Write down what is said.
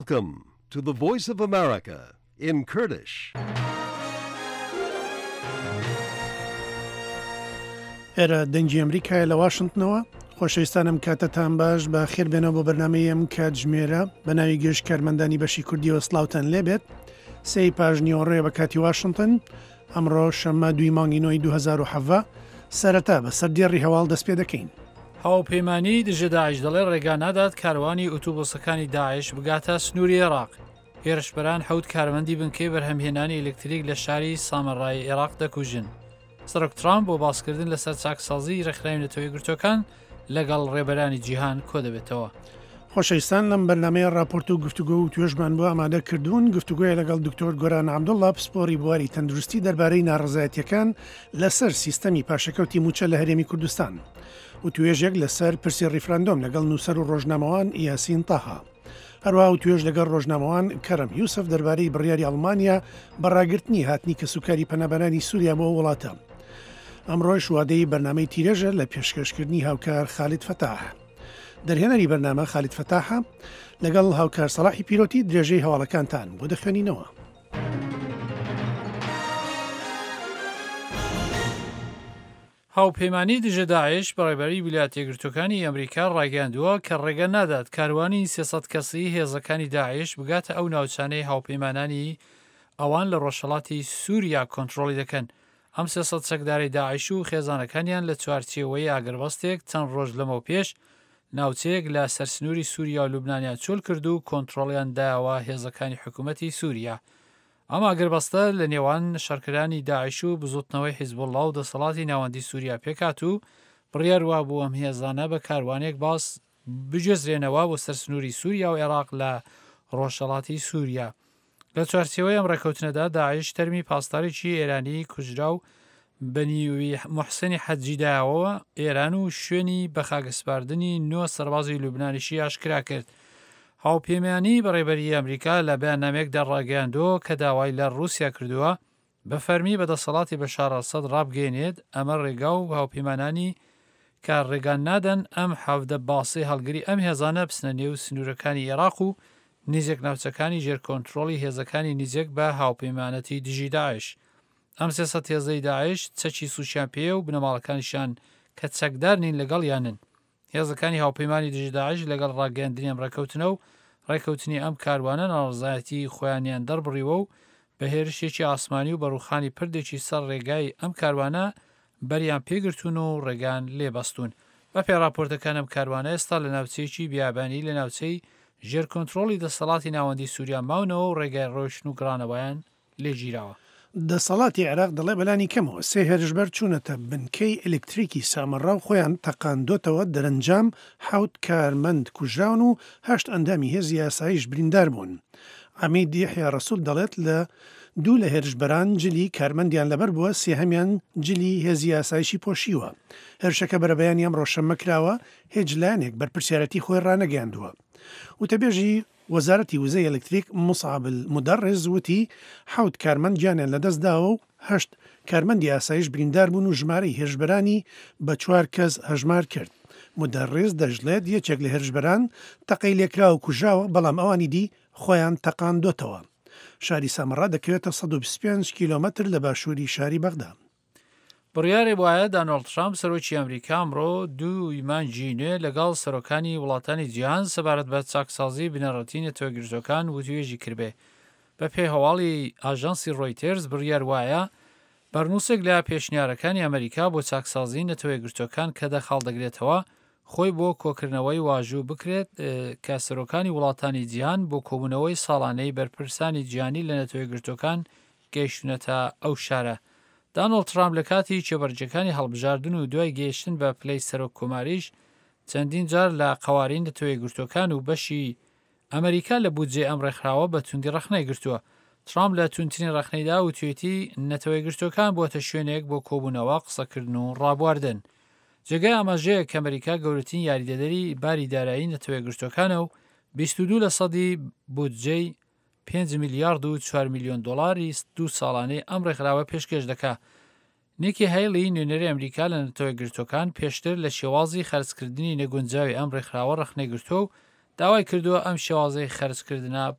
Welcome to the Voice of America in Kurdish. ئێرە دەنگی ئەمریکای لە واشنگتنەوە خۆشەویستانم کاتتان باش بە خێربێنەوە بۆ بەرنامەیەم کاتژمێرە بە ناوی گەشت کارمەندانی بەشی کوردیەوە سلااوتان لێبێت سێی پاژنیۆڕێ بە کاتی واشنگتن ئەمڕۆ شەممە 2 مانگی نۆی 2017 سەرەتا بە سەردێڕی هەواڵ دەست پێ دەکەین. هاوپەیمانی دژە داعش دەڵێ ڕێگا نادات کاروانی ئۆتۆبۆسەکانی داعش بگاتە سنووری عێراق. هێرشبەران 7 کارمەندی بنکەی بەرهەمهێنانی ئەلکتریک لە شاری سامەڕای عێراق دەکوژن. سەرۆک ترامپ بۆ باسکردن لەسەر چاکسازی ڕێکخراوی نەتەوەیەکی گرتوەکان لەگەڵ ڕێبەرانی جیهان کۆ دەبێتەوە. خۆشەویستان لەم بەرنامەیە راپۆرت و گفتوگۆ و توێژمان بۆ ئامادە کردوون گفتوگوۆیە لەگەڵ دکتۆر گۆران عەبدوڵڵا پسپۆڕی بواری تەندروستی دەربارەی ناڕەزایەتیەکان لەسەر سیستەمی پاشەکەوتی موچە لە هەرێمی کوردستان و توێژێک لەسەر پرسی ڕیفراندۆم لەگەڵ نووسەر و ڕۆژنامەوان یاسین تاها. هەروەها و توێژ لەگەڵ ڕۆژنامەوان کەرەم یوسف دەربارەی بڕیاری ئەڵمانیا بەڕاگررتنی هاتنی کەسوکاری پەنابەرانی سووریا بۆ وڵاتە. ئەمڕۆژ وادەی بەرنامەی تیرەژە لە پێشکەشکردنی هاوکار خالید فتاح. دەرهێنەری بەرنامە خالید فتاحە لەگەڵ هاوکار سەلاحی پیرۆتی درێژەی هەواڵەکانتان بۆ دەخوێنینەوە. هاوپەیمانی دژە داعش بەڕێبەری ویلایەتە یەکگرتووەکانی ئەمریکا ڕاگەیاندووە کە ڕێگە نادات کاروانی 300 کەسی هێزەکانی داعش بگاتە ئەو ناوچانەی هاوپەیمانانی ئەوان لە ڕۆژهەڵاتی سووریا کۆنتڕۆڵی دەکەن. ئەم 300 چەکداری داعش و خێزانەکانیان لە چوارچێوەی ئاگربەستێک چەند ڕۆژ لەمەوە پێش ناوچەیەک لە سەرسنووری سووریا و لوبنانیان چۆل کرد و کۆنتڕۆڵیان داوە هێزەکانی حکوومەتی سووریا. ئەم ئاگربەستە لە نێوان شەڕکردانی داعش و بزوتنەوەی حیزبوڵڵا و دەسەڵاتی ناوەندی سووریا پێکات و بڕیار وا بوو ئەم هێزانە بە کاروانێک باس بجێزرێنەوە بۆ سەرسنووری سووریا و عێراق لە ڕۆژهەڵاتی سووریا. لە چوارچێوەی ئەم ڕێکەوتنەدا داعش تەرمی پاسدارێکی ئێرانی کوژرا و بەنیوی محسنی حەجیداوەوە ئێران و شوێنی بە خاگەسپاردنی 9 سەربازی لوبنانیشی ئاشکرا کرد. هاوپەیمانی بەڕێبەری ئەمریکا لە بەیاننامەیەکدا ڕاگەیاندووە کە داوای لە رووسیا کردووە بە فەرمی بەدەسەڵاتی بەشار ئەسەد ڕابگەێنێت ئەمە ڕێگا و هاوپەیمانانی کە ڕێگان نادەن ئەم حەودە باسی هەڵگری ئەم هێزانە بچنە نێو سنوورەکانی عێراق و نزیک ناوچەکانی ژێرکۆنتڕۆڵی هێزەکانی نزیک بە هاوپەیمانەتی دژی داعش. ئەم 300 هێزەی داعش چەکی سووچیان پێ و بنەماڵەکانیشان کە چەکدار نین لەگەڵ یانن. هێزەکانی هاوپەیمانی دژی داعش لەگەڵ ڕاگەاندنی ئەم ڕێکەوتنە و ڕێکەوتنی ئەم کاروانە ناڕزایەتی خۆیانیان دەربڕیوە و بە هێرشێکی ئاسمانی و بەڕووخانی پردێکی سەر ڕێگای ئەم کاروانە بەریان پێگرتوون و ڕێگان لێبەستون. بە پێ راپۆرتەکان ئەم کاروانە ئێستا لە ناوچەیەکی بیابانی لە ناوچەی ژێرکۆنتڕۆڵی دەسەڵاتی ناوەندی سووریا ماونەوە و ڕێگای ڕۆشن و گرانەوەیان لێگیراوە. دەسەڵاتی عێراق دەڵێ بەلانی کەمەوە 3 هێرشبەر چوونەتە بنکەی ئەلکتریکی سامەڕا و خۆیان تەقاندۆتەوە دەرەنجام 7 کارمەند کوژراون و 8 ئەندامی هێزی یاساییش بریندار بوون. عەمید یحیا ڕەسوول دەڵێت لە 2 لە هێرشبەران جلی کارمەندیان لەبەر بووە 3هەمیان جلی هێزی یاساییشی پۆشیوە. هێرشەکە بەرەبەیانی ئەم ڕۆژشەممە کراوە هیچ لایەنێک بەرپرسیارەتی خۆی ڕانەگەیاندووە. وتەبێژی وەزارەتی وزەی ئەلکتریک مصعب المدەڕز وتی 7 کارمەند گیانیان لەدەستداوە و 8 کارمەندی یاساییش بریندار بوون و ژمارەی هێرشبەرانی بە 4 کەس هەژمار کرد. مدەڕز دەژڵێت یەکێک لە هێرشبەران تەقەی لێکرا و کوژاوە بەڵام ئەوانی دی خۆیان تەقاندۆتەوە. شاری سامەڕا دەکەوێتە 125 کیلۆمەتر لە باشووری شاری بەغدا. بڕیارێ وایە دانۆڵد ترامپ سەرۆکی ئەمریکا ئەمڕۆ 2 مانگی نوێ لەگەڵ سەرۆکانی وڵاتانی جیهان سەبارەت بە چاکسازی بنەڕەتی نەتەوەیەکگرتووەکان وتوێژی کردبێ. بە پێی هەواڵی ئاژانسی ڕۆیتێرز بڕیار وایە بەرنووسێک لە پێشنیارەکانی ئەمریکا بۆ چاکسازی نەتەوەیەکگرتووەکان کە دەخاڵ دەگرێتەوە خۆی بۆ کۆکردنەوەی واژوو بکرێت کە سەرۆکانی وڵاتانی جیهان بۆ کۆبوونەوەی ساڵانەی بەرپرسانی جیهانی لە نەتەوەیەکگرتووەکان گەیشتونەتە ئەو شارە. دانۆڵد ترامپ لە کاتی چێبەرجەکانی هەڵبژاردن و دوای گەیشتن بە پلەی سەرۆک کۆماریش چەندین جار لە قەوارین نەتەوەیەکگرتووەکان و بەشی ئەمریکا لە بودجێ ئەم ڕێکخراوە بە توندی ڕەخنەی گرتووە. ترامپ لە توندترین ڕەخنەیدا و توێتی نەتەوەیەکگرتووەکان بۆتە شوێنێک بۆ کۆبوونەوە قسەکردن و ڕابواردن. جێگای ئاماژەیە کە ئەمریکا گەورەترین یاریدەدەری باری دارایی نەتەوەیەکگرتووەکانە و 22% بودجەی 5 میلیارد و 4 میلیۆن دلاری 2 ساڵانەی ئەم ڕێکخراوە پێشکەش دەکات. نیکی هەیلی نوێنەری ئەمریکا لە نەتەوەیەکگرتووەکان پێشتر لە شێوازی خەرجکردنی نەگونجاوی ئەم ڕێکخراوە ڕەخنەی گرتووە و داوای کردووە ئەم شێوازەی خەرجکردنە